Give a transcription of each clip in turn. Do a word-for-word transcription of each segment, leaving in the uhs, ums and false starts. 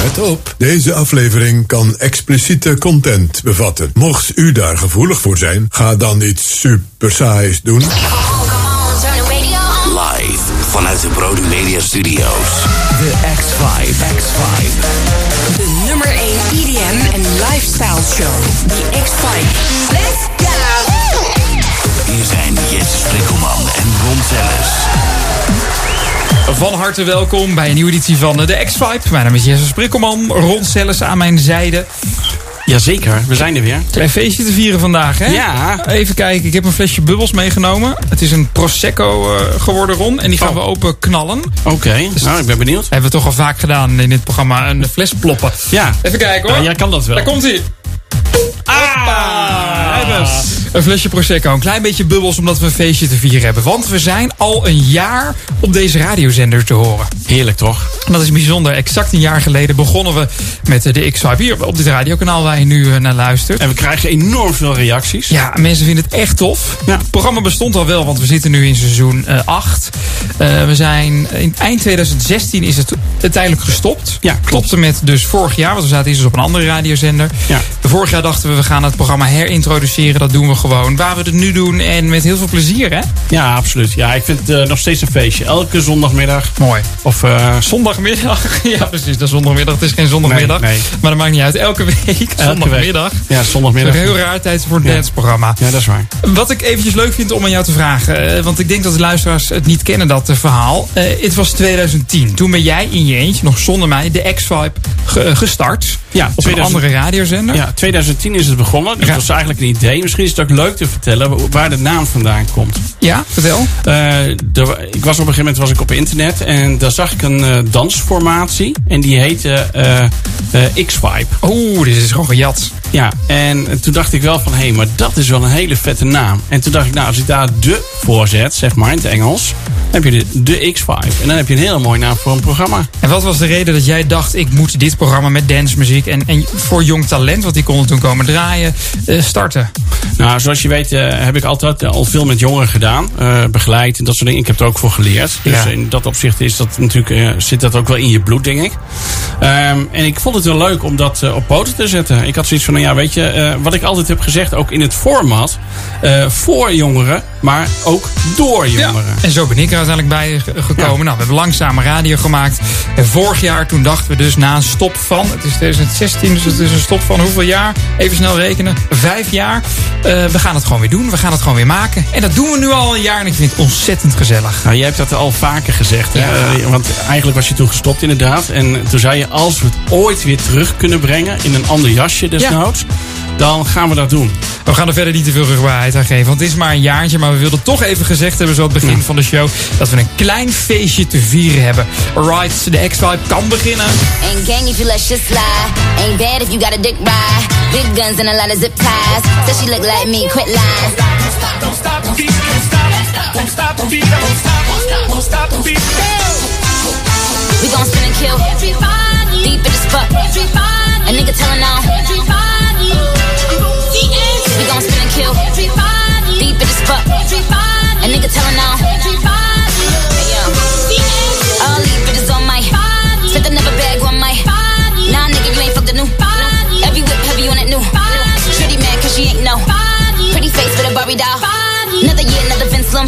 Let op, deze aflevering kan expliciete content bevatten. Mocht u daar gevoelig voor zijn, ga dan iets super saais doen. Live vanuit de Brody Media Studios. De X vijf. X vijf. De nummer één E D M en lifestyle show. The X vijf. Let's go! Hier zijn Jesse Sprikkelman en Ron Zelles. Van harte welkom bij een nieuwe editie van de X vijf. Mijn naam is Jesse Sprikkelman, Ron Zelles aan mijn zijde. Jazeker, we zijn er weer. Klein feestje te vieren vandaag, hè? Ja. Even kijken, ik heb een flesje bubbels meegenomen. Het is een Prosecco uh, geworden, Ron. En die gaan oh. we open knallen. Oké, okay. Dus nou, ik ben benieuwd. Hebben we toch al vaak gedaan in dit programma, een fles ploppen. Ja. Even kijken, hoor. Ja, jij kan dat wel. Daar komt hij. Ah, een flesje Prosecco, een klein beetje bubbels omdat we een feestje te vieren hebben. Want we zijn al een jaar op deze radiozender te horen. Heerlijk toch? En dat is bijzonder. Exact een jaar geleden begonnen we met de X vijf hier op dit radiokanaal waar je nu naar luistert. En we krijgen enorm veel reacties. Ja, mensen vinden het echt tof. Ja. Het programma bestond al wel, want we zitten nu in seizoen acht. Uh, we zijn in eind tweeduizend zestien is het uiteindelijk gestopt. Ja, klopt. Klopte met dus vorig jaar, want we zaten eerst op een andere radiozender. Ja. Vorig jaar dachten we, we gaan het programma herintroduceren. Dat doen we gewoon. Waar we het nu doen en met heel veel plezier, hè? Ja, absoluut. Ja, ik vind het uh, nog steeds een feestje. Elke zondagmiddag. Mooi. Of uh... zondagmiddag. Ja, precies. Dat is zondagmiddag. Het is geen zondagmiddag. Nee, nee. Maar dat maakt niet uit. Elke week. Elke zondagmiddag. Week. Ja, zondagmiddag. Dat is een heel raar tijd voor een ja. danceprogramma. Ja, dat is waar. Wat ik eventjes leuk vind om aan jou te vragen. Uh, want ik denk dat de luisteraars het niet kennen, dat uh, verhaal. Uh, het was tweeduizend tien. Toen ben jij in je eentje, nog zonder mij, de X vijf ge, uh, gestart. Ja, op tweeduizend... een andere radiozender. Ja, tweeduizend tien is het begonnen. Dus ja. dat was eigenlijk een idee. Misschien is het ook leuk te vertellen waar de naam vandaan komt. Ja, vertel. Uh, de, ik was op een gegeven moment was ik op internet en daar zag ik een uh, dansformatie. En die heette uh, uh, X vijf. Oeh, dit is gewoon gejat. Ja, en toen dacht ik wel van, hé, hey, maar dat is wel een hele vette naam. En toen dacht ik, nou, als ik daar de voor zet, zeg maar in het Engels, dan heb je de, de X vijf. En dan heb je een hele mooie naam voor een programma. En wat was de reden dat jij dacht, ik moet dit programma met dancemuziek en, en voor jong talent, want die konden toen komen draaien, uh, starten? Nou, zoals je weet uh, heb ik altijd uh, al veel met jongeren gedaan. Uh, begeleid en dat soort dingen. Ik heb er ook voor geleerd. Dus ja. in dat opzicht is dat natuurlijk, uh, zit dat ook wel in je bloed, denk ik. Um, en ik vond het wel leuk om dat uh, op poten te zetten. Ik had zoiets van, nou ja, weet je, uh, wat ik altijd heb gezegd, ook in het format, uh, voor jongeren, maar ook door jongeren. Ja. En zo ben ik er uiteindelijk bij gekomen. Ja. Nou, we hebben langzame radio gemaakt. En vorig jaar, toen dachten we dus na een stop van, het is tweeduizend zestien, dus het is een stop van hoeveel jaar? Even snel rekenen. Vijf jaar. Uh, we gaan het gewoon weer doen. We gaan het gewoon weer maken. En dat doen we nu al een jaar en ik vind het ontzettend gezellig. Nou, jij hebt dat al vaker gezegd. Hè? Ja. Uh, want eigenlijk was je toen gestopt inderdaad. En toen zei je, als we het ooit weer terug kunnen brengen in een ander jasje desnoods, ja. dan gaan we dat doen. We gaan er verder niet te veel rugbaarheid aan geven. Want het is maar een jaartje. Maar we wilden toch even gezegd hebben, zo aan het begin ja. van de show, dat we een klein feestje te vieren hebben. Alright, de X vijf kan beginnen. Ain't gang if you let shit slide. Ain't bad if you got a dick ride. Big guns and a lot of zip ties. Says she look like me, quit lying. Don't stop, don't stop the beat, don't stop, don't stop the beat, don't stop, don't stop the beat. We gon' spin and kill. Deep in the spot. A nigga tellin' on. We gon' spin and kill. Deep in the spot. A nigga tellin' on. Hey yo. All these bitches on my. Spent another bag on my. Nah nigga you ain't fucked the new. Every whip heavy on that new. Shitty mad cause she ain't know. Pretty face with a Barbie doll. Another year, another Vince Slim.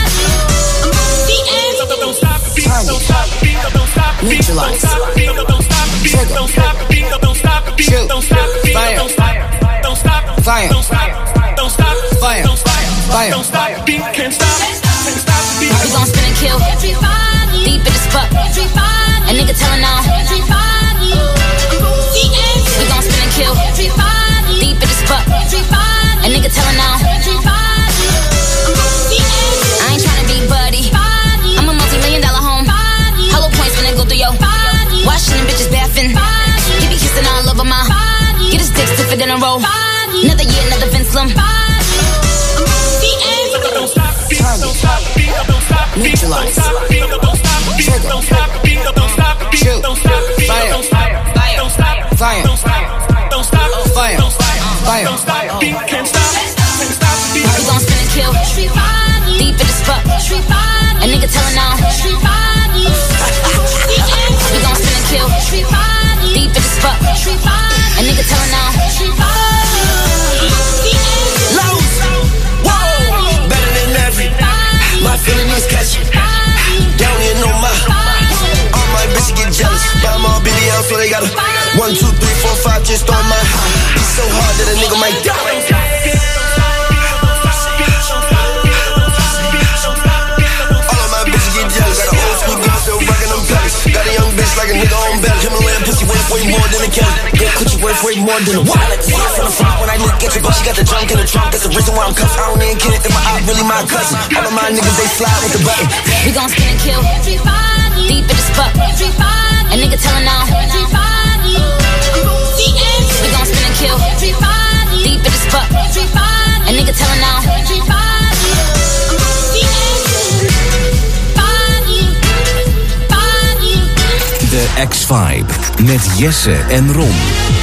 Don't stop the beat, don't stop the beat, don't stop the beat, don't stop the beat, don't stop the beat, don't stop the beat, don't stop the beat, don't stop the beat, don't stop, don't stop, fire, don't stop, don't stop, fire, don't stop, fire, don't stop the beat, can't stop, can't stop the beat. We gon' spin and kill. Deep in the spot. A nigga tellin' on. We gon' spin and kill. Deep in the spot. A nigga tellin' on. I ain't tryna be buddy. I'm a multi-million dollar home. Hollow points when I go through yo. Washing them bitches bathing. He be kissing all over my. Get his dick stiffer than a roll. Another year, another Vince Slim. Don't stop the beat, don't stop the beat, don't stop the beat, don't stop the beat, don't stop the beat, don't stop the beat, don't stop the beat, don't stop the beat, don't stop, don't stop, fire, don't stop, don't stop, fire, don't stop, fire, don't stop the beat, can't stop, can't stop the beat. We gon' spin and kill. Deep in the spot. A nigga tellin' on. We gon' spin and kill. Deep three, four, five just on my. He's so hard that a nigga might die. Got a young bitch like a nigga on belly. Himalayan pussy worth way more than a Kelly. That coochie worth way more than a wallet. I like to see it from the front when I look at you, but she got the trunk in the trunk. That's the reason why I'm cuffed. I don't even get it. In my eye, really my cousin. All of my niggas, they fly with the button. We gon' spin and kill. Deep in the spot. A nigga tellin' now. We gon' spin and kill. Deep in the spot. A nigga tellin' now. De X-Vibe met Jesse en Ron.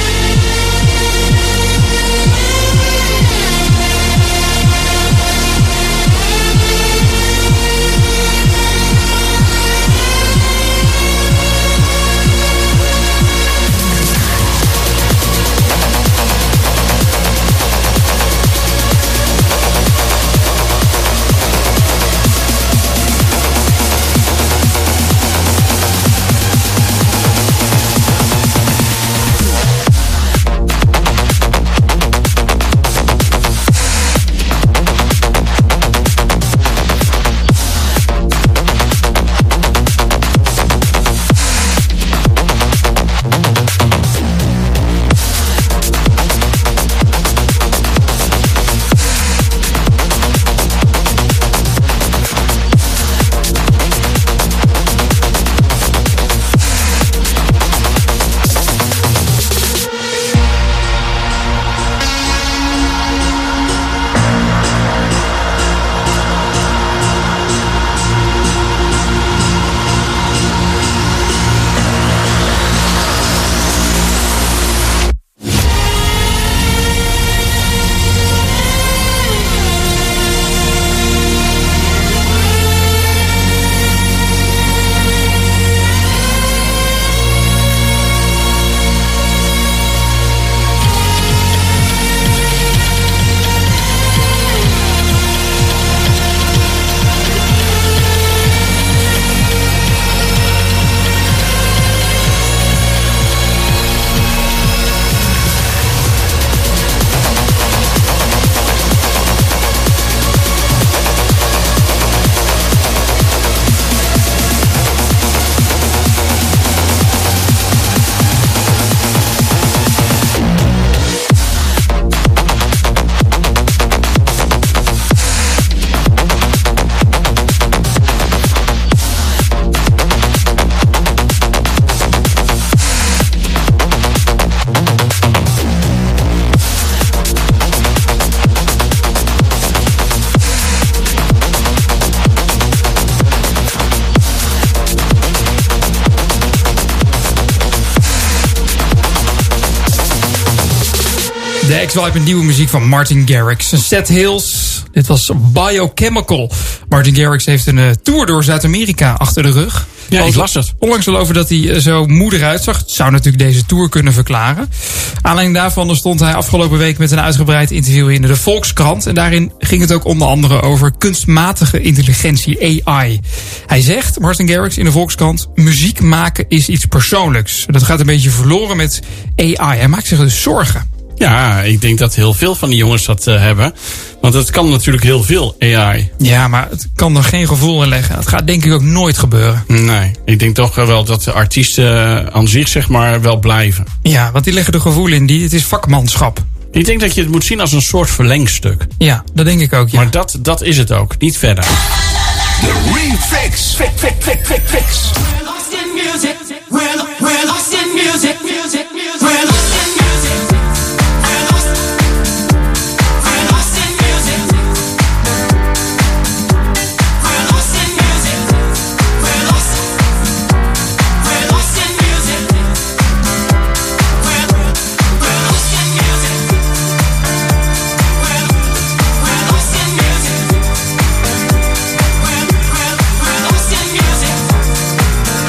De X-Vibe en nieuwe muziek van Martin Garrix. Seth Hills, dit was Biochemical. Martin Garrix heeft een uh, tour door Zuid-Amerika achter de rug. Ja, ik las het. Onlangs al over dat hij uh, zo moe eruit zag. Het zou natuurlijk deze tour kunnen verklaren. Aanleiding daarvan stond hij afgelopen week met een uitgebreid interview in de Volkskrant. En daarin ging het ook onder andere over kunstmatige intelligentie, A I. Hij zegt, Martin Garrix in de Volkskrant, muziek maken is iets persoonlijks. Dat gaat een beetje verloren met A I. Hij maakt zich dus zorgen. Ja, ik denk dat heel veel van die jongens dat uh, hebben. Want het kan natuurlijk heel veel, A I. Ja, maar het kan er geen gevoel in leggen. Het gaat denk ik ook nooit gebeuren. Nee, ik denk toch wel dat de artiesten aan zich zeg maar wel blijven. Ja, want die leggen er gevoel in. Die, het is vakmanschap. Ik denk dat je het moet zien als een soort verlengstuk. Ja, dat denk ik ook, ja. Maar dat, dat is het ook, niet verder. De remix. Fix, fix, fix, fix, fix. We're lost in music. We're, we're lost in music. Music, music. We're lost in music. We're lost. We're lost in music. We're lost in music. We're lost. We're lost in music. We're, we're lost in music. We're, we're lost in music. We're, we're, we're lost in music.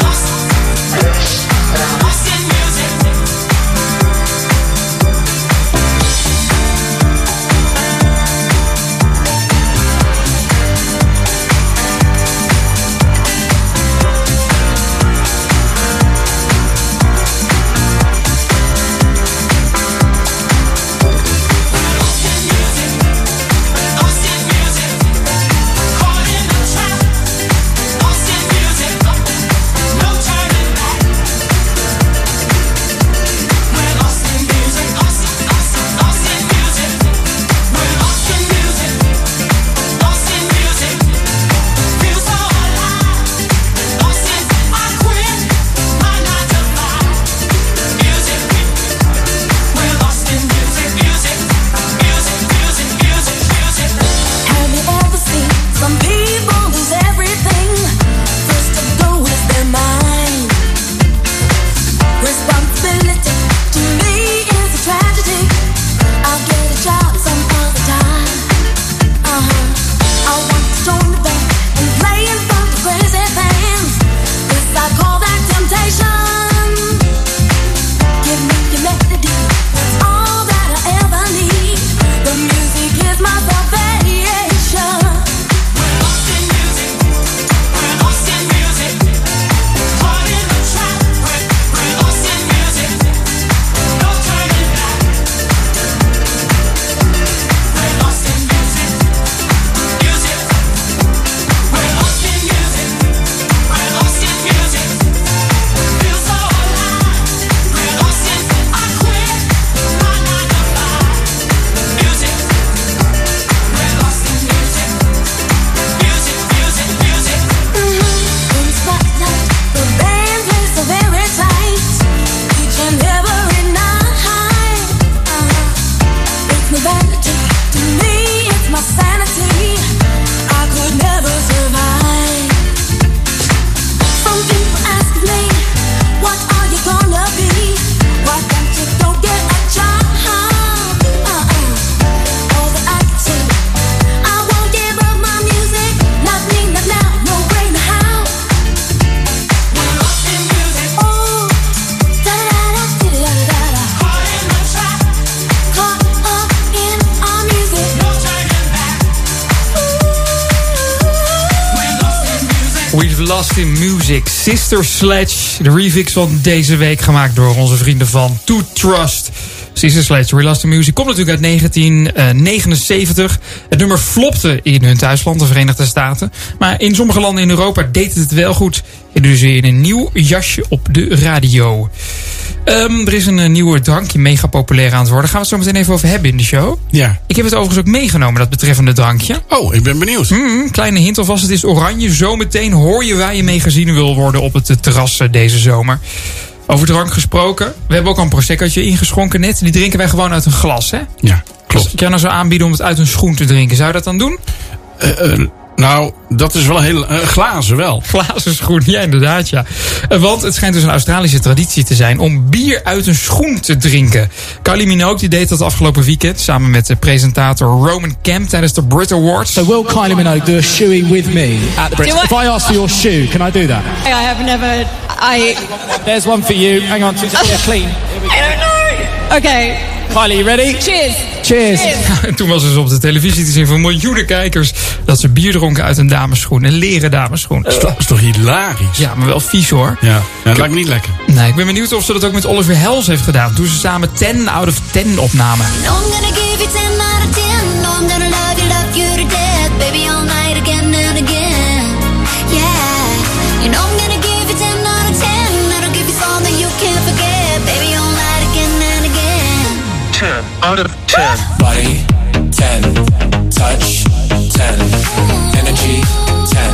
Lost in Music. Sister Sledge, de remix van deze week gemaakt door onze vrienden van To Trust. Sister Sledge, We Lost in Music, komt natuurlijk uit negentien negenenzeventig. Het nummer flopte in hun thuisland, de Verenigde Staten. Maar in sommige landen in Europa deed het het wel goed. En dus weer in een nieuw jasje op de radio. Um, er is een uh, nieuwe drankje mega populair aan het worden. Gaan we het zo meteen even over hebben in de show. Ja. Ik heb het overigens ook meegenomen, dat betreffende drankje. Oh, ik ben benieuwd. Mm, kleine hint alvast, het is oranje. Zometeen hoor je waar je mee gezien wil worden op het uh, terras uh, deze zomer. Over drank gesproken. We hebben ook al een proseccootje ingeschonken net. Die drinken wij gewoon uit een glas, hè? Ja, klopt. Als ik jou nou zou aanbieden om het uit een schoen te drinken, zou je dat dan doen? Uh, uh, nou, dat is wel heel... Uh, glazen wel. Glazen schoen, ja inderdaad, ja. Uh, want het schijnt dus een Australische traditie te zijn om bier uit een schoen te drinken. Kylie Minogue die deed dat afgelopen weekend samen met de presentator Roman Kemp tijdens de Brit Awards. So will Kylie Minogue do a shoey with me at the Brits? If I ask for your shoe, can I do that? I have never... I... There's one for you. Hang on, two seconds. Clean. Here we go. I don't know. Okay. Kylie, you ready? Cheers. Cheers. En toen was dus op de televisie te zien van miljoenen kijkers dat ze bier dronken uit een damesschoen. Een leren damesschoen. Dat is toch, is toch hilarisch? Ja, maar wel vies hoor. Ja, ja dat lijkt me niet lekker. Nee, ik ben benieuwd of ze dat ook met Oliver Hels heeft gedaan. Toen ze samen ten out of ten opnamen. No, I'm gonna give you ten out of ten. No, I'm gonna love you, love you to death. Baby, all night again and again. Yeah. You know I'm gonna give you ten out of ten. That'll give you something you can't forget. Baby, all night again and again. ten out of ten. Body, ten. Touch, ten. Energy, ten.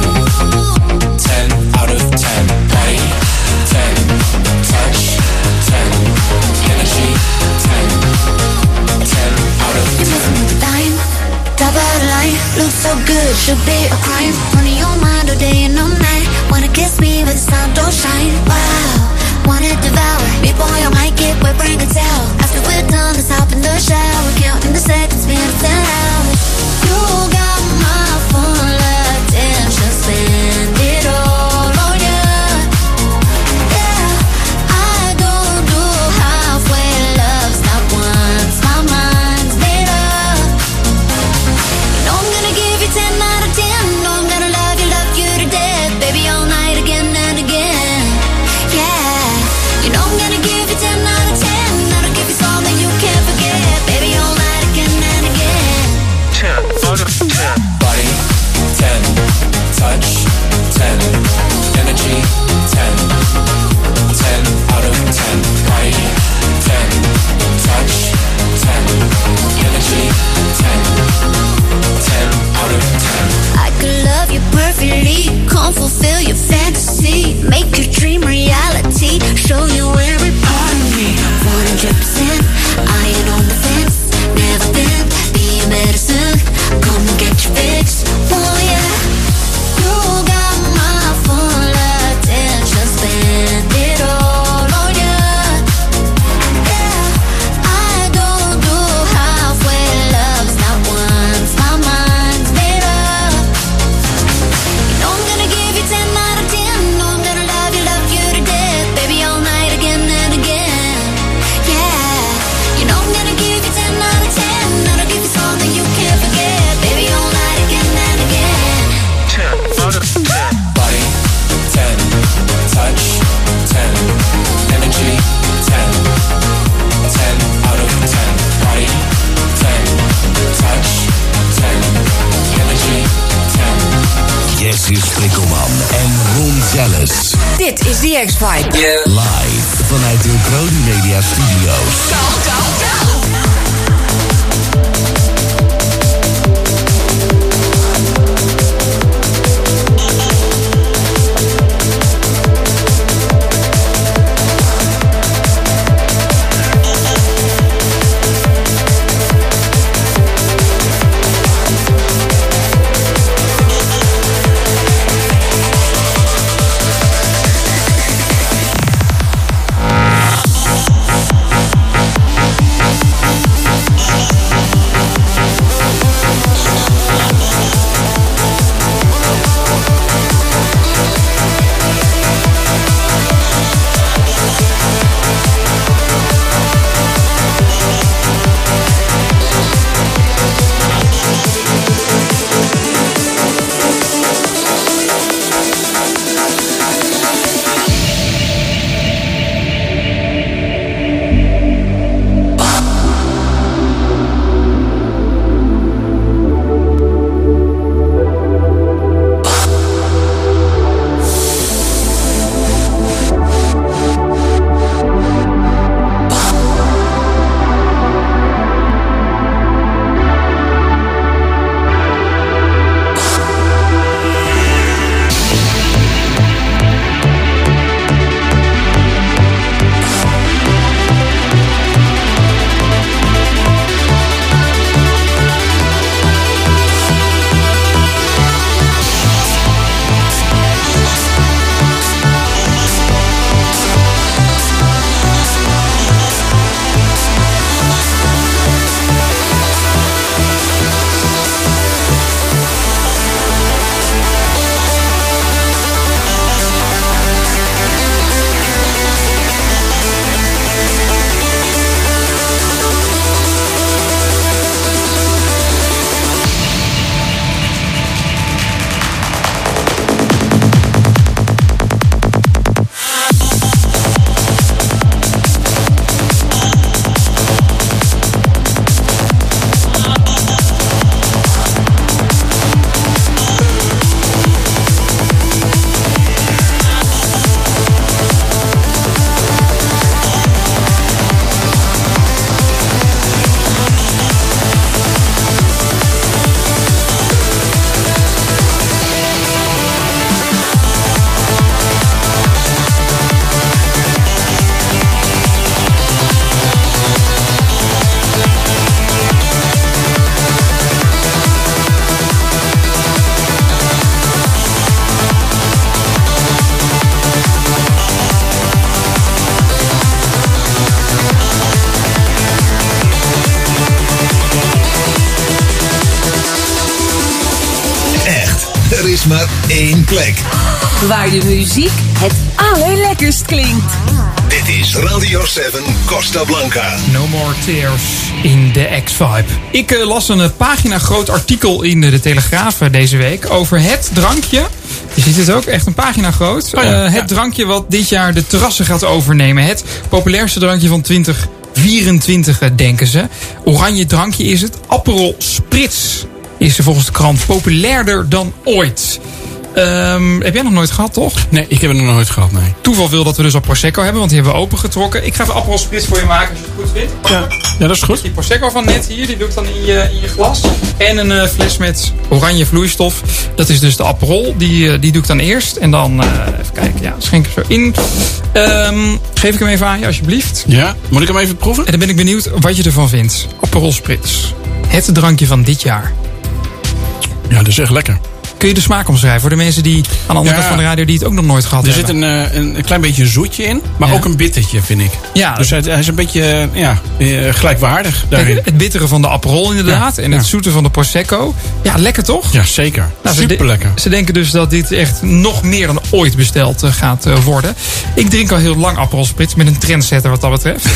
ten out of ten. Body, ten. Touch, ten. Energy, ten. ten out of ten. You're messing with the time. Top of the line. Looks so good, should be a crime. On your mind all day and all night. Wanna kiss me but the sun don't shine. Wow. Wanna devour me, boy, I might get wet, bring a towel. After we're done, let's hop in the shower. Counting the seconds, been ten hours. You got my full attention, spend it all on you. Yeah, I don't do halfway loves, not once, my mind's made up. You know I'm gonna give you ten out of ten. No, I'm gonna love you, love you to death. Baby, all night again and again. Yeah. You know I'm gonna give you ten out of ten. That'll give you something you can't forget. Baby, all night again and again. ten out of ten. Body, ten. Touch, ten. Energy, ten. ten out of ten. Body, ten. Touch, ten. Energy, ten. ten out of ten. I could love you perfectly. Come fulfill your fantasy. Make your dream reality. Show you every part of me. one hundred percent. I ain't on the fence. Never been. Be a medicine. Come and get your fix. Oh yeah. You got my full attention. Spend it all on you. Yeah. I don't do halfway loves. Not once. My mind's made up. You know I'm gonna give you ten out of ten. No, I'm gonna love you, love you to death. Baby, all night again and again. Yeah. You know I'm gonna give you ten out of ten. That'll give you something you can't forget. Baby, all night again and again. ten out of ten. Body, ten. Touch, ten. Energy, ten. ten out of ten. Body, ten. Touch, ten. Energy, ten. Jesse Sprikkelman en Ron Zellis. Dit is The X-Five. Live vanuit de Brody Media Studios. Go, go, go! één plek. Waar de muziek het allerlekkerst klinkt. Dit is Radio zeven Costa Blanca. No more tears in the X-Vibe. Ik uh, las een uh, pagina groot artikel in uh, de Telegraaf uh, deze week over het drankje. Je ziet het ook, echt een pagina groot. Oh ja, uh, het ja. drankje wat dit jaar de terrassen gaat overnemen. Het populairste drankje van twintig vierentwintig, uh, denken ze. Oranje drankje is het. Aperol Spritz is volgens de krant populairder dan ooit. Um, heb jij nog nooit gehad, toch? Nee, ik heb het nog nooit gehad, nee. Toeval wil dat we dus al Prosecco hebben, want die hebben we opengetrokken. Ik ga even Aperol Spritz voor je maken als je het goed vindt. Ja, ja dat is goed. Die Prosecco van net hier, die doe ik dan in je, in je glas. En een uh, fles met oranje vloeistof. Dat is dus de Aperol. Die, uh, die doe ik dan eerst. En dan, uh, even kijken, ja, schenk ik zo in. Um, geef ik hem even aan je, alsjeblieft. Ja, moet ik hem even proeven? En dan ben ik benieuwd wat je ervan vindt. Aperol Spritz. Het drankje van dit jaar. Ja, dat is echt lekker. Kun je de smaak omschrijven voor de mensen die aan de andere Ja. kant van de radio die het ook nog nooit gehad Er hebben? zit een, eh, een, een klein beetje zoetje in, maar Ja. ook een bittertje, vind ik. Ja. Dus hij, hij is een beetje eh, ja, eh, gelijkwaardig daarin. Kijk, het bittere van de Aperol inderdaad. Ja, En ja. het zoete van de Prosecco. Ja, lekker toch? Ja, zeker. Nou, ze de- Super lekker. Ze denken dus dat dit echt nog meer dan ooit besteld uh, gaat uh, worden. Ik drink al heel lang Aperol Spritz met een trendsetter wat dat betreft.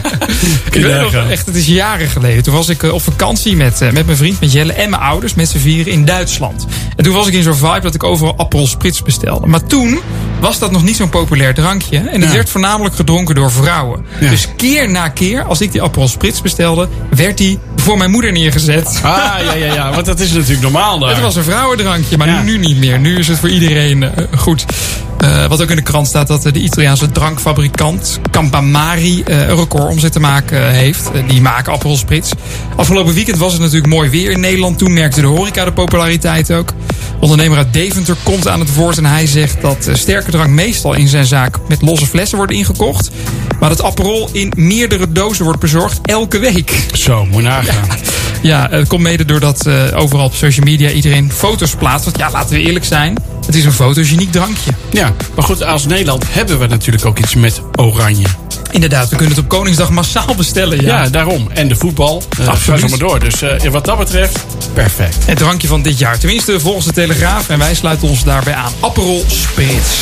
Ik weet nog, echt, het is jaren geleden. Toen was ik uh, op vakantie met, uh, met mijn vriend, met Jelle en mijn ouders, met z'n vieren in Duitsland. En toen was ik in zo'n vibe dat ik overal Aperol Spritz bestelde. Maar toen was dat nog niet zo'n populair drankje. En het Ja. werd voornamelijk gedronken door vrouwen. Ja. Dus keer na keer, als ik die Aperol Spritz bestelde, werd die voor mijn moeder neergezet. Ah, ja, ja, ja. Want dat is natuurlijk normaal daar. Het was een vrouwendrankje, maar Ja. nu, nu niet meer. Nu is het voor iedereen uh, goed. Uh, wat ook in de krant staat dat uh, de Italiaanse drankfabrikant Campamari uh, een record omzet te maken uh, heeft. Uh, die maken Aperol Spritz. Afgelopen weekend was het natuurlijk mooi weer in Nederland. Toen merkte de horeca de populariteit ook. Ondernemer uit Deventer komt aan het woord en hij zegt dat uh, sterke drank meestal in zijn zaak met losse flessen wordt ingekocht. Maar dat Aperol in meerdere dozen wordt bezorgd elke week. Zo, moet je nagaan. Ja, het komt mede doordat uh, overal op social media iedereen foto's plaatst. Want ja, laten we eerlijk zijn, het is een fotogeniek drankje. Ja, maar goed, als Nederland hebben we natuurlijk ook iets met oranje. Inderdaad, we kunnen het op Koningsdag massaal bestellen. Ja, Ja, daarom. En de voetbal. Uh, Absoluut. Ga zo maar door. Dus uh, wat dat betreft, perfect. Het drankje van dit jaar. Tenminste, volgens de Telegraaf. En wij sluiten ons daarbij aan. Aperol Spritz.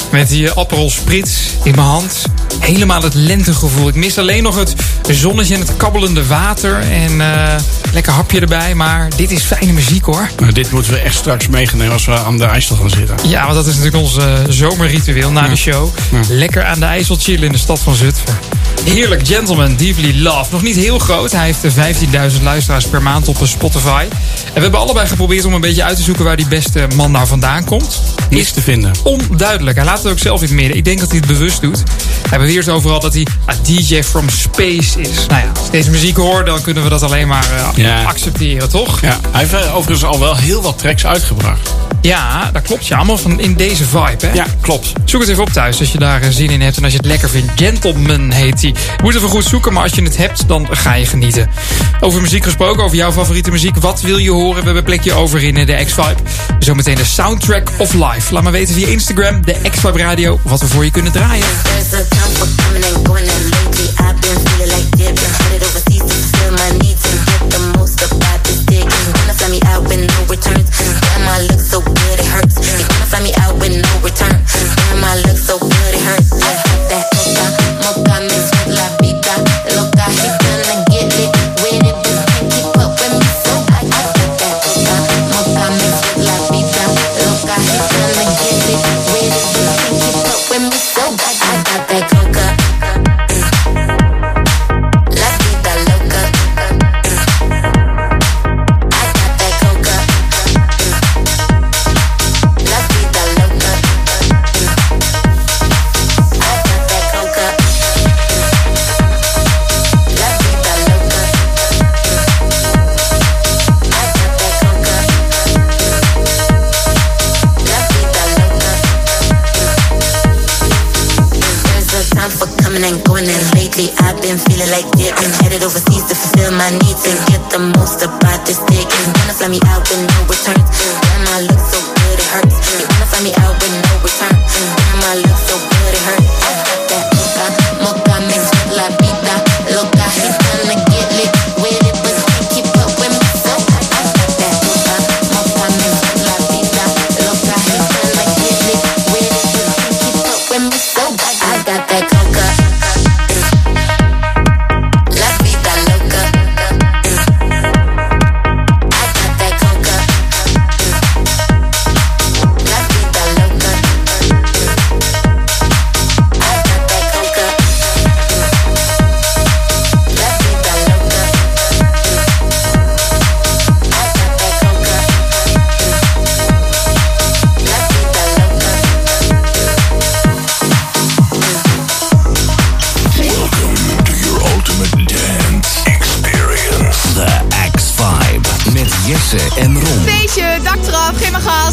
Met die Aperol Spritz in mijn hand. Helemaal het lentegevoel. Ik mis alleen nog het zonnetje en het kabbelende water. En uh, lekker hapje erbij. Maar dit is fijne muziek hoor. Nou, dit moeten we echt straks meegenemen als we aan de IJssel gaan zitten. Ja, want dat is natuurlijk ons uh, zomerritueel na ja. de show. Ja. Lekker aan de IJssel chillen in de stad van Zutphen. Heerlijk, Gentleman, Deeply Love. Nog niet heel groot. Hij heeft vijftienduizend luisteraars per maand op Spotify. En we hebben allebei geprobeerd om een beetje uit te zoeken waar die beste man nou vandaan komt. Niks te vinden. Onduidelijk. Hij laat het ook zelf in het midden. Ik denk dat hij het bewust doet. Hij beweert overal dat hij a D J from space is. Nou ja, als ik deze muziek hoor, dan kunnen we dat alleen maar uh, ja. accepteren, toch? Ja, hij heeft overigens al wel heel wat tracks uitgebracht. Ja, dat klopt. Ja, allemaal van in deze vibe, hè? Ja, klopt. Zoek het even op thuis als je daar zin in hebt en als je het lekker vindt. Gentleman heet hij. Je moet even goed zoeken, maar als je het hebt, dan ga je genieten. Over muziek gesproken, over jouw favoriete muziek. Wat wil je horen? We hebben een plekje over in de X-Vibe. Zometeen de Soundtrack of Life. Laat me weten via Instagram, de X-Vibe Radio, wat we voor je kunnen draaien. I've been feeling like dipping, headed overseas to fulfill my needs and get the most about this dick. You wanna fly me out with no returns? Damn, I look so good it hurts. You wanna fly me out with no return? Damn, I look so good it hurts. I got that mocha, mocha mixed with la vida loca. He gonna get lit with it, but can't keep up with me. So I got that mocha, mocha mixed with la vida loca. He gonna get lit with it, but can't keep up with me. So I got that coca. En Ron. Feestje, dak eraf, geef me gas.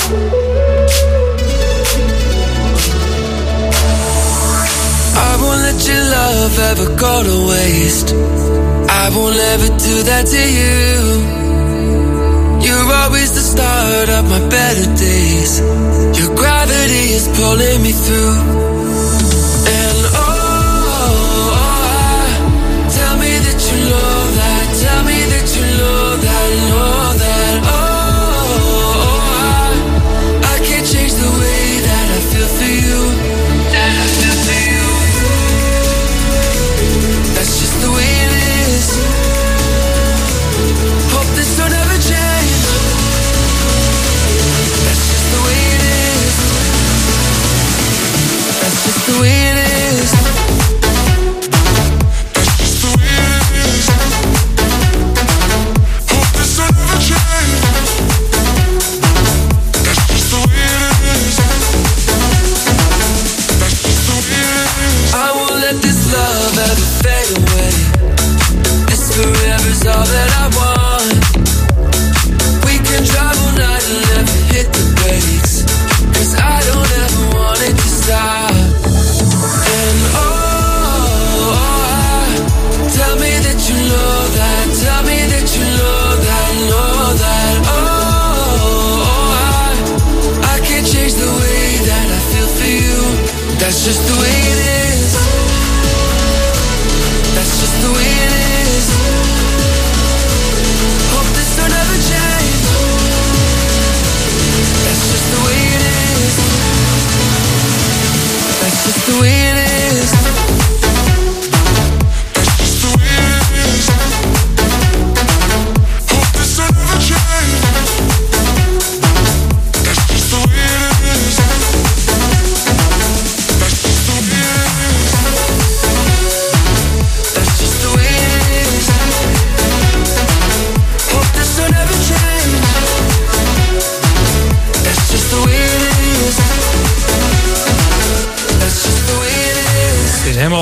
I won't let your love ever go to waste. I won't ever do that to you. You're always the start of my better days. Your gravity is pulling me through. And oh, oh, tell me that you know that. Tell me that you know that. Know that. Oh, oh, I, I can't change the way that I feel for you. That I feel for you. That's just the way it is. Hope this don't ever change. That's just the way it is. That's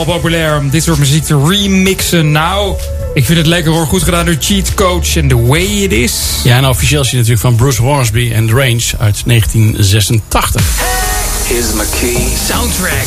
populair om dit soort muziek te remixen. Nou, ik vind het lekker hoor. Goed gedaan door Cheat Coach en The Way It Is. Ja, en officieel is hij natuurlijk van Bruce Hornsby en The Range uit negentien zesentachtig. Here's my key. Soundtrack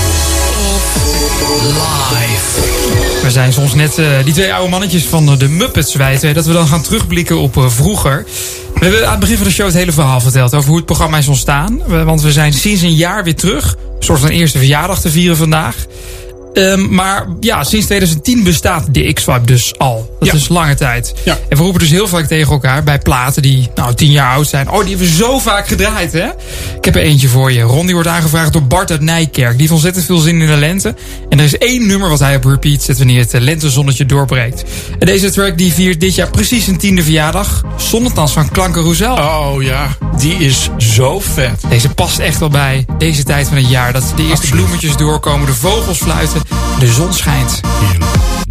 live. We zijn soms net uh, die twee oude mannetjes van de Muppets, wij twee, dat we dan gaan terugblikken op uh, vroeger. We hebben aan het begin van de show het hele verhaal verteld over hoe het programma is ontstaan. Want we zijn sinds een jaar weer terug. Een soort van eerste verjaardag te vieren vandaag. Um, maar ja, sinds twintig tien bestaat de X-Vibe dus al. Dat ja. is lange tijd. Ja. En we roepen dus heel vaak tegen elkaar bij platen die nou tien jaar oud zijn. Oh, die hebben we zo vaak gedraaid, hè? Ik heb er eentje voor je. Ron die wordt aangevraagd door Bart uit Nijkerk. Die heeft ontzettend veel zin in de lente. En er is één nummer wat hij op repeat zet wanneer het lentezonnetje doorbreekt. En deze track die viert dit jaar precies een tiende verjaardag. Zonnetans van Klankenroezel. Oh ja, die is zo vet. Deze past echt wel bij deze tijd van het jaar. Dat de eerste Absoluut. bloemetjes doorkomen, de vogels fluiten, de zon schijnt. Heerlijk.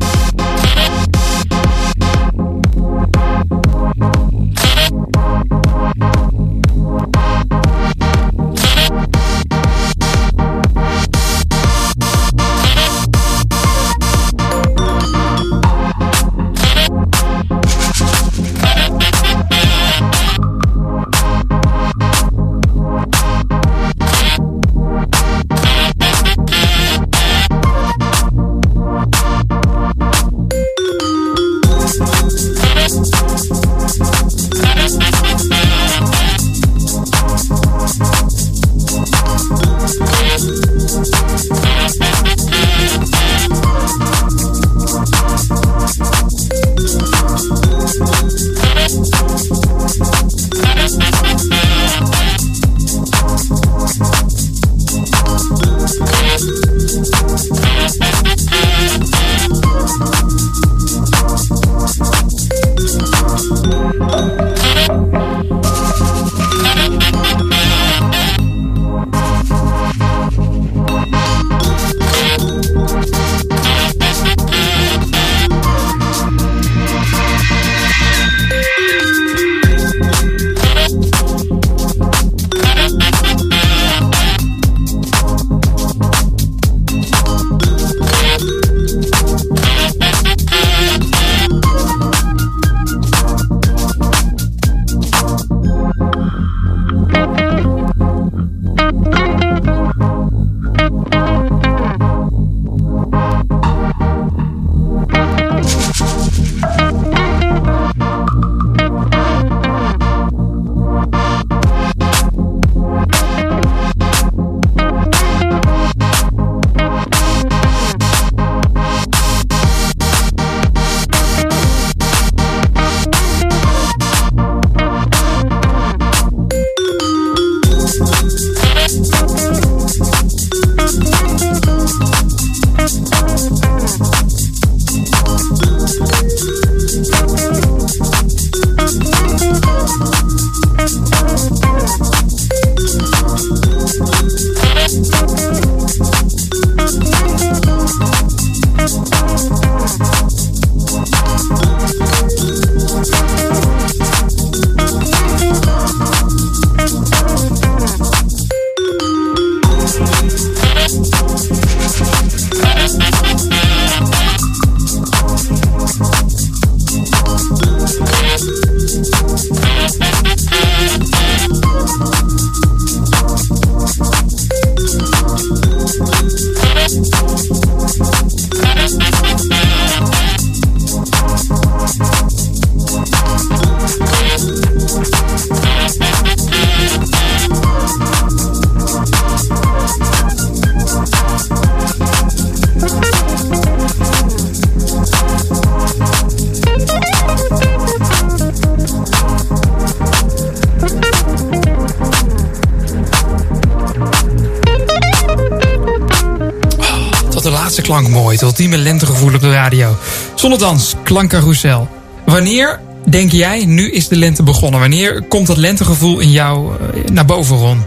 Klank mooi, het ultieme lentegevoel op de radio. Zonnedans, Klankenroezel. Wanneer denk jij, nu is de lente begonnen? Wanneer komt dat lentegevoel in jou uh, naar boven, Ron?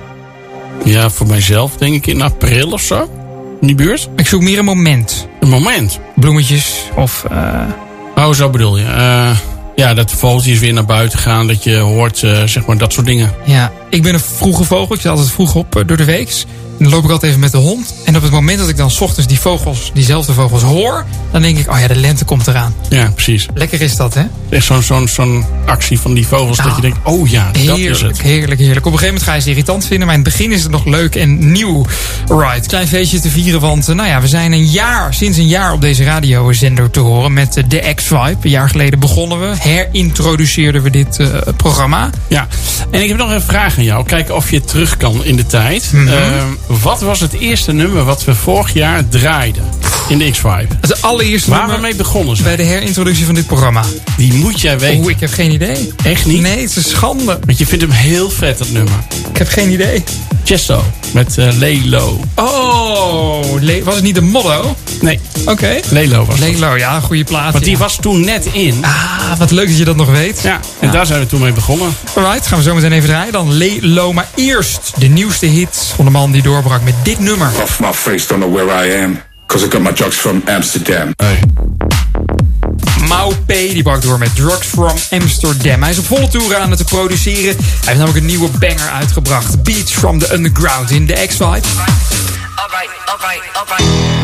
Ja, voor mijzelf denk ik in april of zo. In die buurt. Ik zoek meer een moment. Een moment? Bloemetjes of... Uh... Oh, zo bedoel je. Uh, ja, dat de vogeltjes weer naar buiten gaan. Dat je hoort, uh, zeg maar, dat soort dingen. Ja, ik ben een vroege vogel. Ik zit altijd vroeg op uh, door de week. En dan loop ik altijd even met de hond. En op het moment dat ik dan 's ochtends die vogels, diezelfde vogels hoor, dan denk ik, oh ja, de lente komt eraan. Ja, precies. Lekker is dat, hè? Echt zo'n zo'n zo'n actie van die vogels Nou, dat je denkt, oh ja, dat heerlijk, is het. Heerlijk, heerlijk. Op een gegeven moment ga je ze irritant vinden, maar in het begin is het nog leuk en nieuw. Right, klein feestje te vieren, want uh, nou ja, we zijn een jaar, sinds een jaar op deze radiozender te horen met uh, de X-Vibe. Een jaar geleden begonnen we, herintroduceerden we dit uh, programma. Ja, en ik heb nog een vraag aan jou. Kijken of je terug kan in de tijd. Mhm. Uh, wat was het eerste nummer wat we vorig jaar draaiden in de X-Vibe? Het allereerste Waar nummer we mee begonnen zijn. bij de herintroductie van dit programma. Die moet jij weten. Oeh, ik heb geen idee. Echt niet? Nee, het is een schande. Want je vindt hem heel vet, dat nummer. Ik heb geen idee. Chesto met uh, Lelo. Oh, Le- was het niet de motto? Nee. Oké. Okay. Lelo was het. Lelo, ja, goede plaat. Want die ja. was toen net in. Ah, wat leuk dat je dat nog weet. Ja, en ja. daar zijn we toen mee begonnen. Alright, gaan we zo meteen even draaien. Dan Lelo, maar eerst de nieuwste hit van de man die doorbrak met dit nummer. Off my face, don't know where I am. Cause I got my drugs from Amsterdam. Hey. Mau P. die brak door met Drugs from Amsterdam. Hij is op volle toeren aan het te produceren. Hij heeft namelijk een nieuwe banger uitgebracht. Beats from the Underground in de X-Vibe. Alright, alright, alright.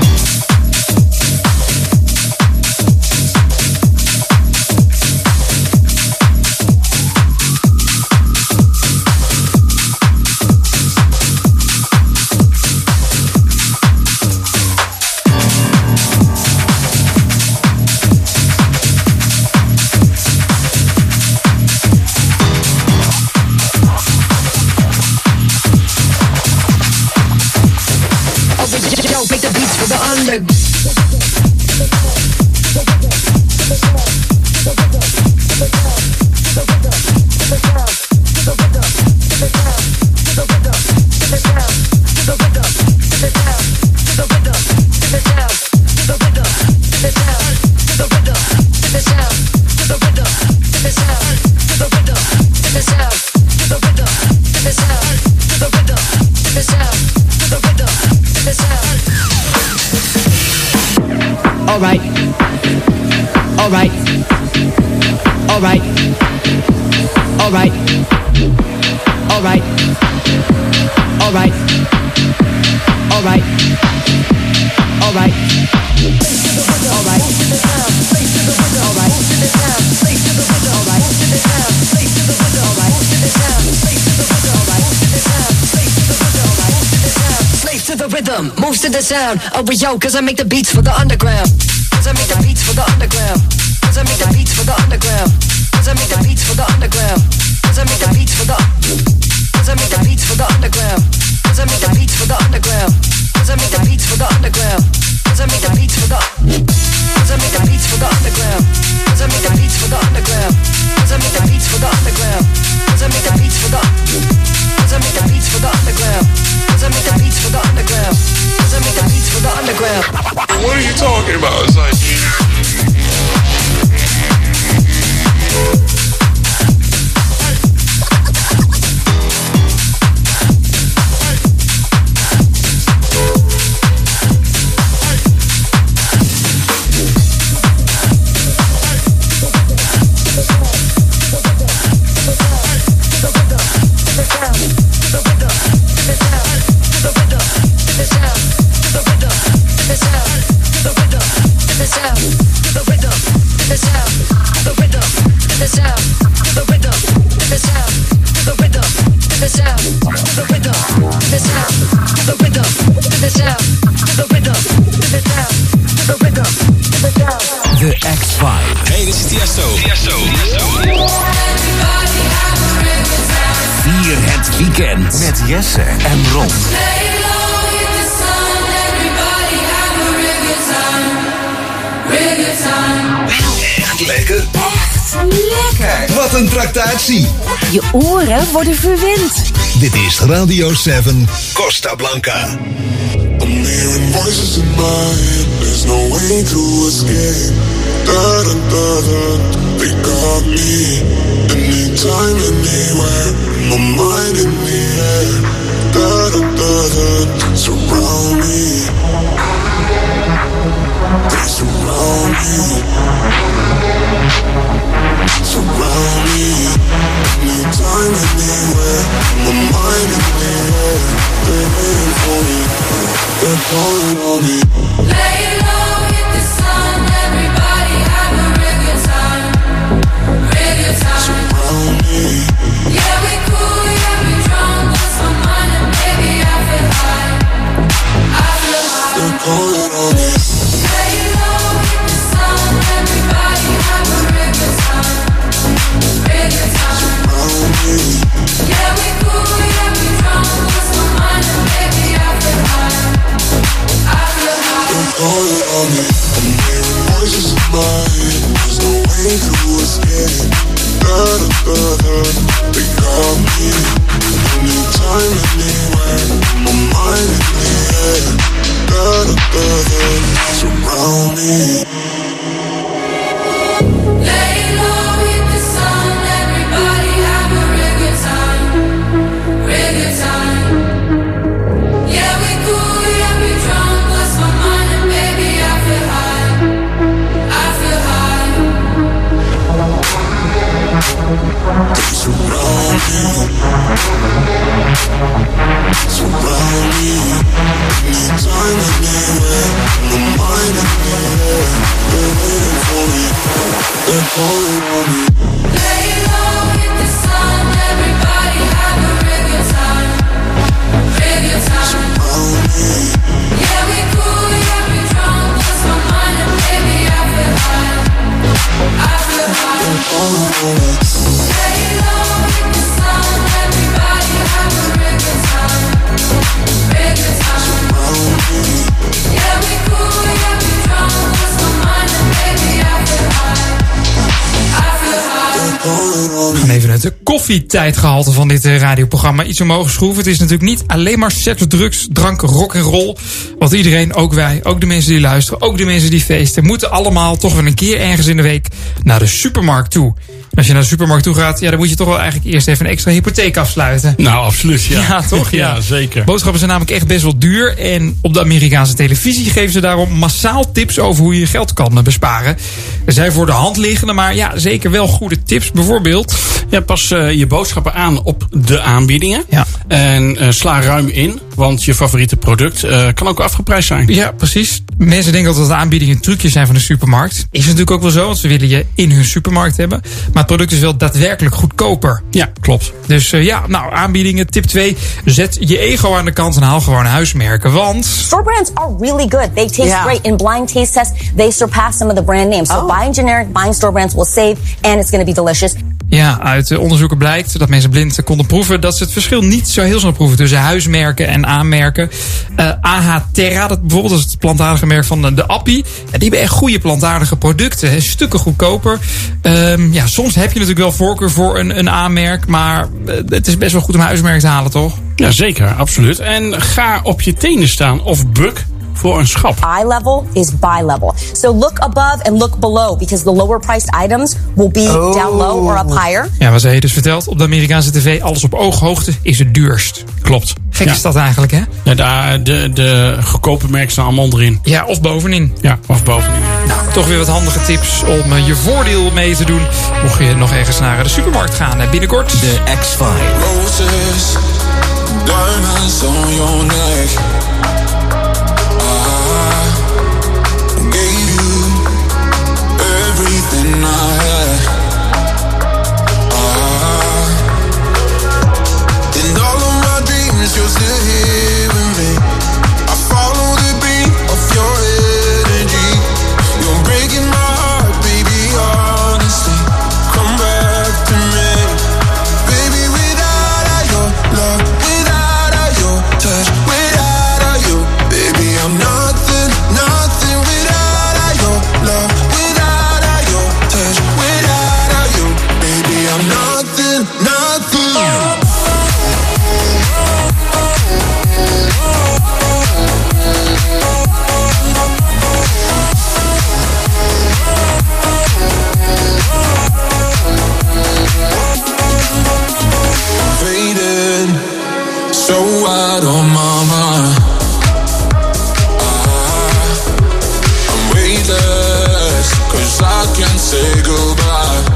Alright, alright, alright, alright, alright, alright, alright, alright, Slave to the rhythm, moves to the sound. Oh, we yo, cause I make the beats for the underground. Cause I make the beats for the underground. Cause I make the beats for the underground. Cause I make the beats for the underground. Cause I make the beats for the Cause I make the beats for the underground. Cause I make the beats for the underground. Cause I make the beats for the underground. Cause I make the beats for the Cause I make the beats for the underground. Cause I make the beats for the underground. Cause I make the beats for the underground. Cause I make the beats for the Cause I make the beats for the underground. Cause I make the beats for the underground. Cause I make the beats for the underground. What are you talking about? It's like The X-Vibe. Hey, dit is Tiesto. Tiesto. Vier het weekend met Jesse en Ron. Echt lekker. Echt lekker. Wat een tractatie. Je oren worden verwend. Dit is Radio zeven Costa Blanca. I'm hearing voices in my head. There's no way to escape. Da da da da. They got me. Anytime, anywhere. My mind in the air. Da da da da. Surround me. They surround me. Surround me. Anytime, anywhere. My mind in the air. They're waiting for me. They're calling. They surround me. Surround me. Anytime, anywhere. My mind in the air. They're waiting for me. They're calling on me. Lay low, hit the sun. Everybody have a real good time. Real good time. Surround me. Yeah, we cool, yeah, we drunk. Lost my mind and baby, I feel high. I feel high. They're calling on me. Lay low, hit the sun. Everybody have a real good time. Real good time. Surround me. Yeah, we cool, yeah, we drunk. Lost my mind and baby, I feel high. I feel high. They're calling on We me. gaan even het koffietijdgehalte van dit eh, radioprogramma iets omhoog schroeven. Het is natuurlijk niet alleen maar seks, drugs, drank, rock en roll. Want iedereen, ook wij, ook de mensen die luisteren, ook de mensen die feesten, moeten allemaal toch wel een keer ergens in de week naar de supermarkt toe. En als je naar de supermarkt toe gaat, ja, dan moet je toch wel eigenlijk eerst even een extra hypotheek afsluiten. Nou, absoluut, ja. Ja, toch? Ja. Ja, zeker. Boodschappen zijn namelijk echt best wel duur. En op de Amerikaanse televisie geven ze daarom massaal tips over hoe je je geld kan eh, besparen. Er zijn voor de hand liggende, maar ja, zeker wel goede tips. Bijvoorbeeld, Ja, pas eh, je boodschappen aan op de aanbiedingen. Ja. En eh, sla ruim in, want je favoriete product eh, kan ook afgeprijsd zijn. ja, precies. Mensen denken altijd dat de aanbiedingen trucjes zijn van de supermarkt. Is natuurlijk ook wel zo, want ze willen je in hun supermarkt hebben. Maar het product is wel daadwerkelijk goedkoper. Ja, klopt. Dus uh, ja, nou, aanbiedingen. Tip twee. Zet je ego aan de kant en haal gewoon huismerken. Want Store brands are really good. They taste Yeah. great. In blind taste tests, they surpass some of the brand names. So Oh. buying generic, buying store brands will save, and it's going to be delicious. ja, uit uh, onderzoeken blijkt dat mensen blind konden proeven dat ze het verschil niet zo heel snel proeven tussen huismerken en aanmerken. Uh, A H Terra, dat bijvoorbeeld dat is het plantaardige merk van de, de Appie. Ja, die hebben echt goede plantaardige producten. Hè, stukken goedkoper. Um, ja, soms heb je natuurlijk wel voorkeur voor een, een aanmerk, maar uh, het is best wel goed om huismerk te halen, toch? Ja, zeker, absoluut. En ga op je tenen staan of buk voor een schap. Eye level is buy level. So look above and look below, because the lower priced items will be Oh. down low or up higher. Ja, wat zij dus vertelt op de Amerikaanse tv, alles op ooghoogte is het duurst. Klopt. Gek Ja. is dat eigenlijk, hè? Ja, de, de, de goedkope merken staan allemaal onderin. Ja, of bovenin. Ja, of bovenin. Nou, toch weer wat handige tips om uh, je voordeel mee te doen. Mocht je nog ergens naar de supermarkt gaan. Uh, binnenkort De X vijf. Roses, diamonds on your neck. I gave you everything I had. I, in all of my dreams, you're still here with me. I follow the beat of your energy. You're breaking my heart, baby, honestly. Come back to me. Baby, without your love, without your touch, without you, baby, I'm nothing, nothing without your love, without your touch, without you, baby, I'm nothing, nothing. Faded, so out of my mind. I, I'm weightless, cause I can't say goodbye.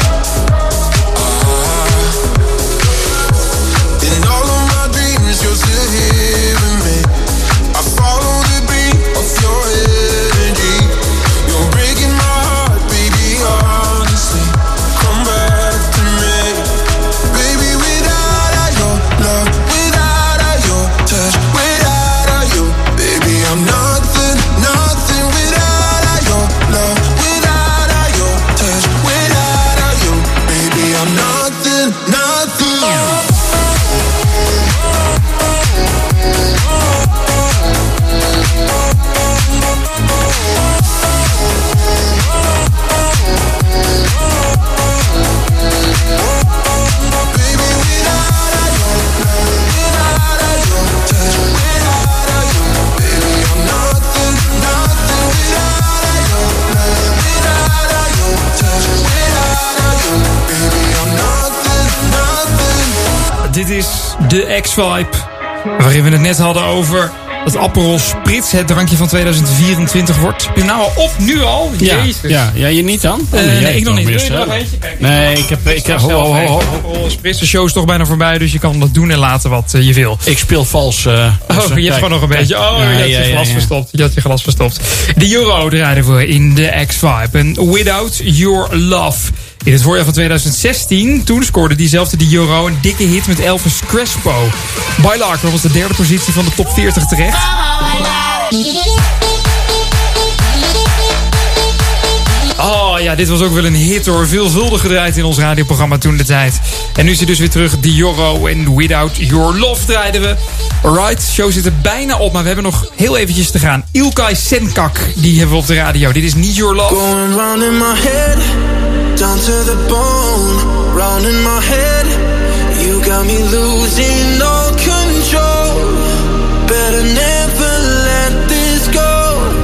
I, in all of my dreams, you're still here with me. I follow the beat of your energy. You're breaking my heart, baby, honestly. Come back to me. Baby, without your love, without your touch, without you, baby, I'm nothing, nothing without your love, without your touch, without you, baby, I'm nothing, nothing. dit is de X-Vibe. Waarin we het net hadden over dat Aperol Spritz het drankje van tweeduizend vierentwintig wordt. Heb je hem nou al op? Nu al? Ja, Jezus. ja, ja, je niet dan? Uh, Oh, nee, jij ik nog niet. Wil je mis, er hè? nog eentje? Kijk, Nee, ik heb... Ik heb ho, ho, ho, ho. Aperol Spritz, de show is toch bijna voorbij, dus je kan dat doen en laten wat uh, je wil. Ik speel vals. Uh, Oh, dus, je kijk, hebt gewoon nog een kijk. beetje. Oh, Ja, je had ja, je ja, glas ja. verstopt. Je had je glas verstopt. De Euro draaiden we in de X vijf. En Without Your Love. In het voorjaar van tweeduizend zestien, toen scoorde diezelfde de Euro een dikke hit met Elvis Crespo. Bailar kwam op de derde positie van de top veertig terecht. Oh ja, dit was ook wel een hit hoor. Veelvuldig gedraaid in ons radioprogramma toen de tijd. En nu is hij dus weer terug. The Euro en Without Your Love draaiden we. Alright, show zit er bijna op, maar we hebben nog heel eventjes te gaan. Ilkay Senkak, die hebben we op de radio. Dit is Need Your Love. Going round in my head, down to the bone, round in my head. You got me losing all control. Better never let this go.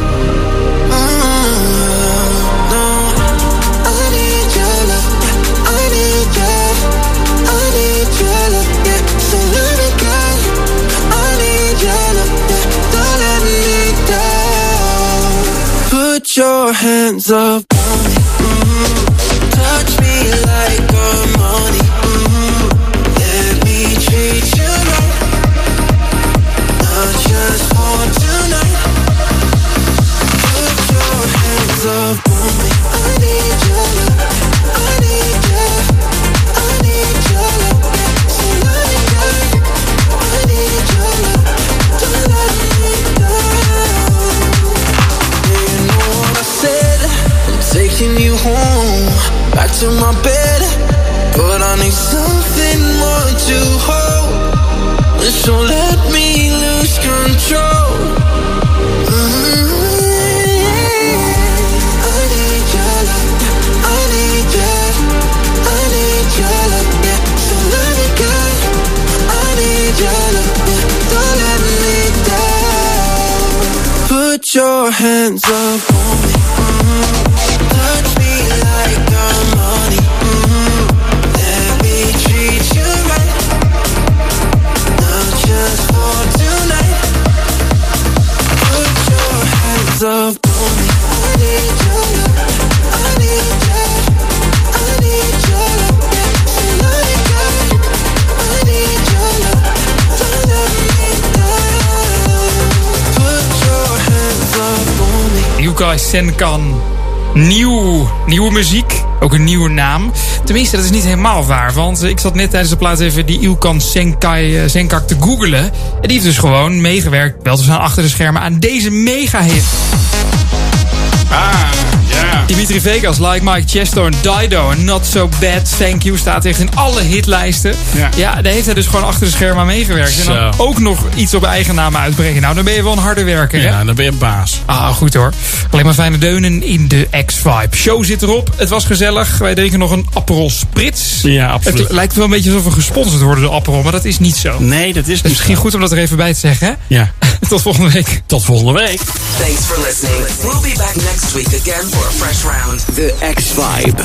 Put your hands up on me, mm-hmm. Touch me like I'm money, mm-hmm. Let me treat you right, not just for tonight. Put your hands up on me, I need your love, I need your, I need your love. So let me go, I need your love, don't let me down. You know what I said, I'm taking you home, back to my bed, but I need something more to hold, so let me lose control. Mm-hmm. I need your love, I need your, I need your love, yeah. So let me go, I need your love, yeah. Don't let me down. Put your hands up on me, mm-hmm. Touch me like I'm money, mm-hmm. Let me treat you right, not just for tonight. Put your hands up on me, I need your love, I need your, I need your love, yeah. So let me go, I need your love, don't let me down. Put your hands up on me. Ilkay Senkak. Nieuw, nieuwe muziek, ook een nieuwe naam. Tenminste, dat is niet helemaal waar. Want ik zat net tijdens de plaats even die Ilkay Senkak, Senkak te googlen. En die heeft dus gewoon meegewerkt, wel te staan achter de schermen, aan deze mega-hit. Ah, ja. Dimitri Vegas, Like Mike, Chesto en Dido en Not So Bad, Thank You staat echt in alle hitlijsten. Ja. Ja, daar heeft hij dus gewoon achter de schermen aan meegewerkt. En dan Zo. ook nog iets op eigen naam uitbrengen. Nou, dan ben je wel een harde werker, hè? Ja, dan ben je een baas. Ah, goed hoor. Alleen maar fijne deunen in de X-Vibe. Show zit erop. Het was gezellig. Wij drinken nog een Aperol Spritz. Ja, absoluut. Het lijkt wel een beetje alsof we gesponsord worden door Aperol, maar dat is niet zo. Nee, dat is Dus niet misschien zo. goed om dat er even bij te zeggen, hè? Ja. Tot volgende week. Tot volgende week. Thanks for listening. We'll be back next week again for a fresh round. The X-Vibe.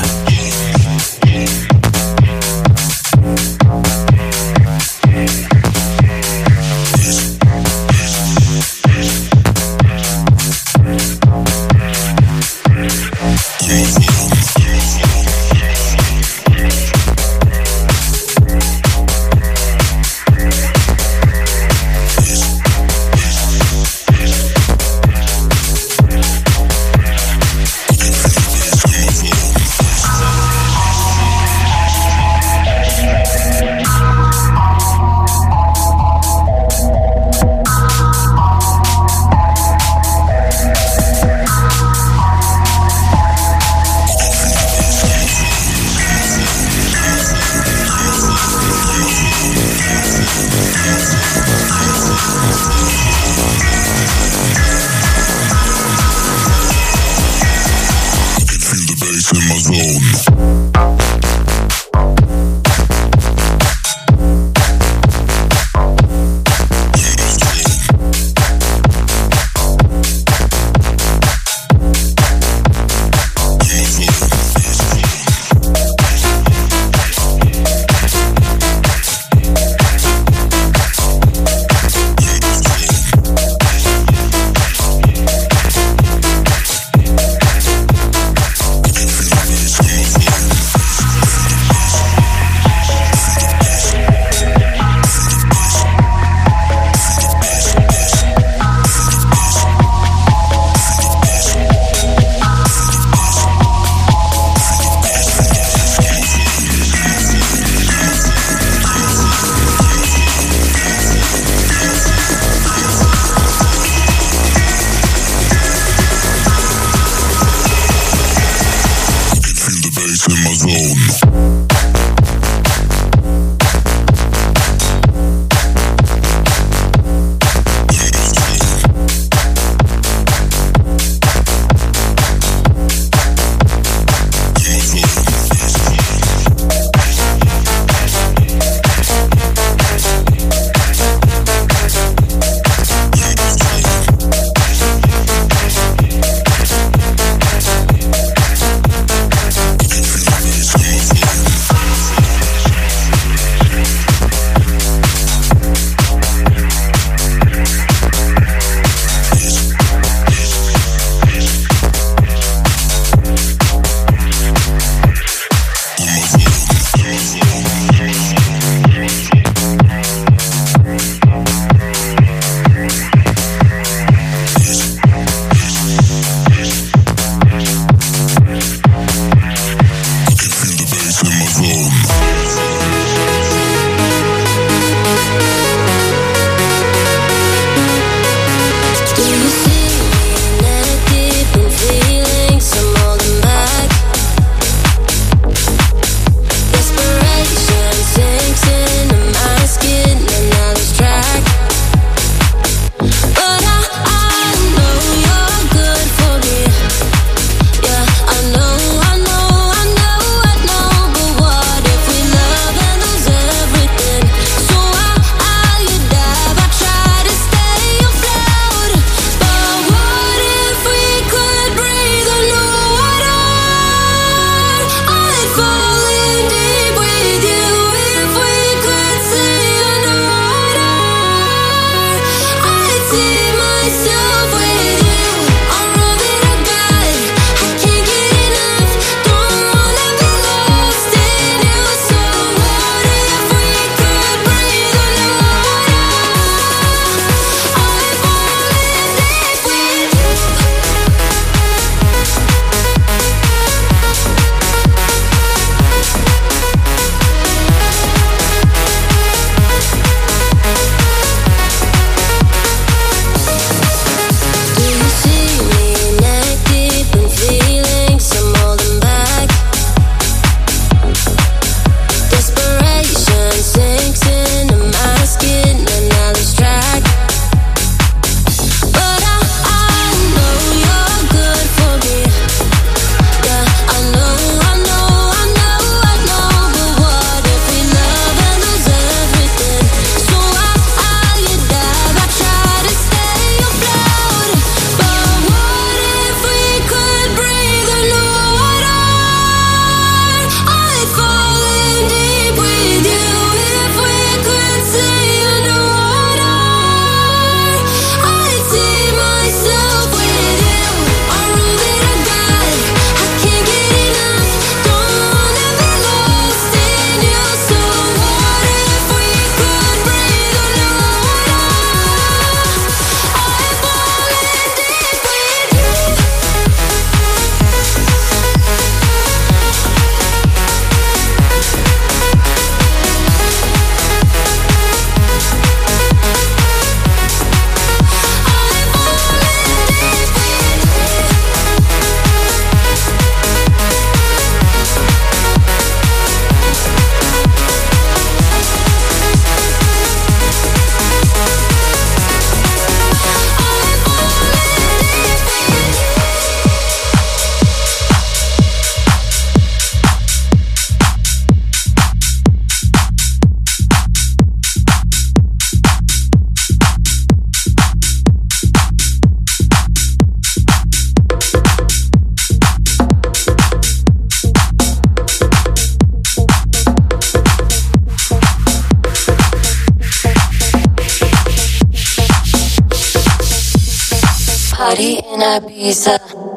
Ibiza.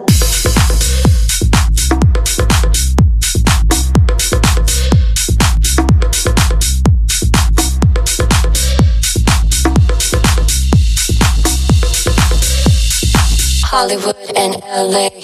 Hollywood and L A.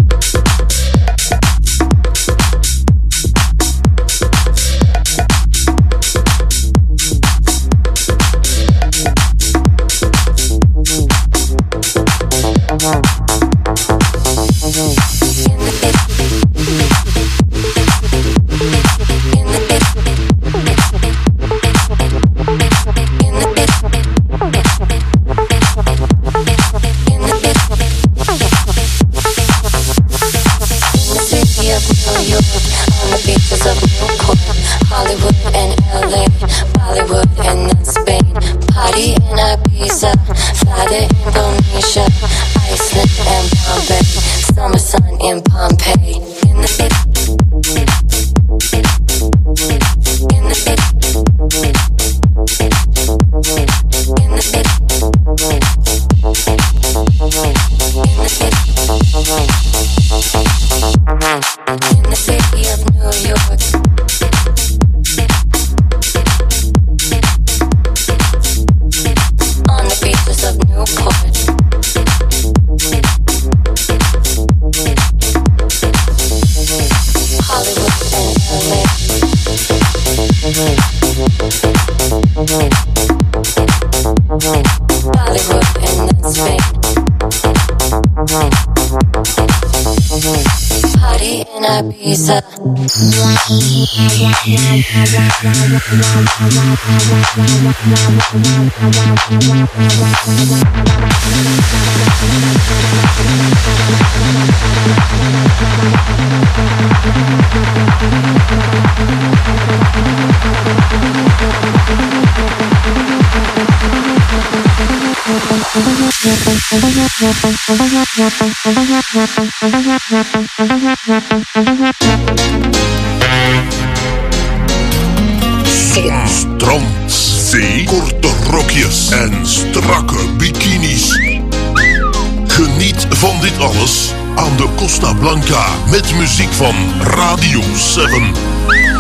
Zon, strand, zee, korte rokjes en strakke bikinis. Geniet van dit alles aan de Costa Blanca met muziek van Radio zeven.